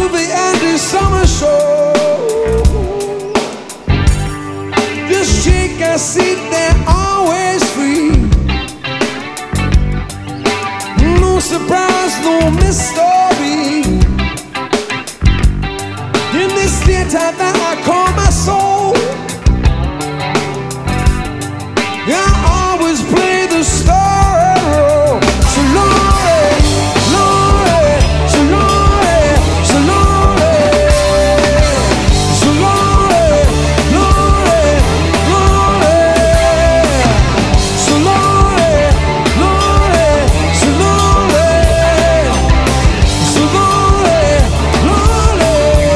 movie and the summer show. Just take a seat, they're always free. No surprise, no mystery. In this theater that I call my soul, I always play the story. So lonely, lonely, so lonely, so lonely, so lonely, lonely, lonely, so lonely, lonely, so lonely, so lonely, lonely.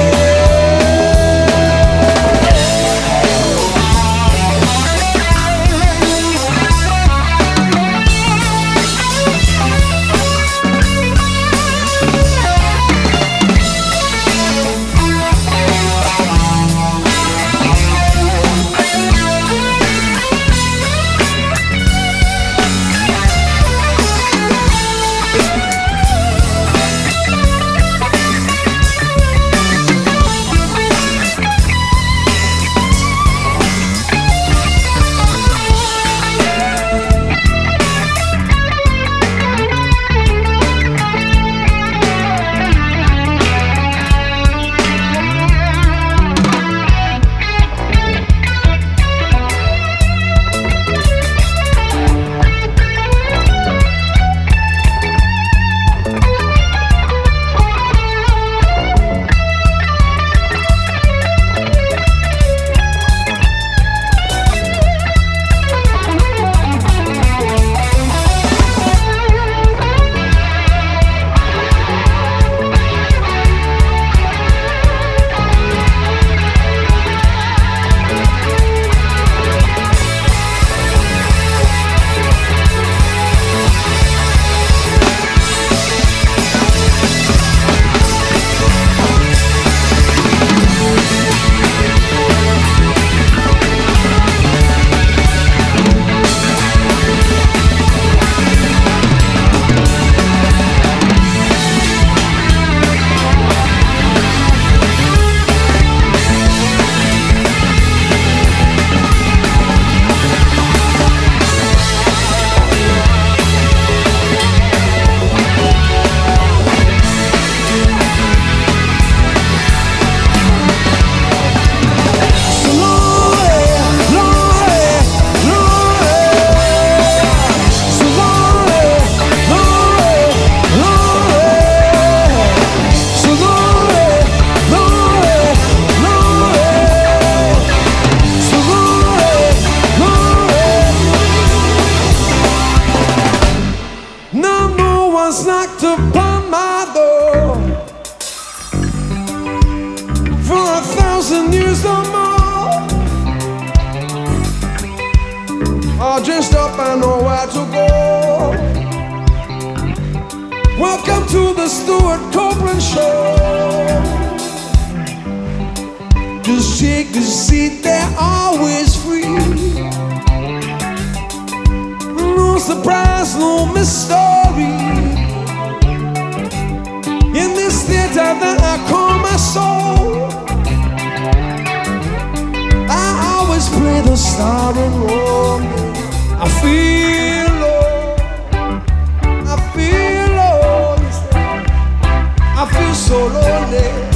Knocked upon my door for 1,000 years or more. All dressed up, I know where to go. Welcome to the Stuart Copeland Show. Just take a seat, they're always free. No surprise, no mystery. In this theater that I call my soul, I always play the starring role. I feel low, I feel low, I feel so lonely.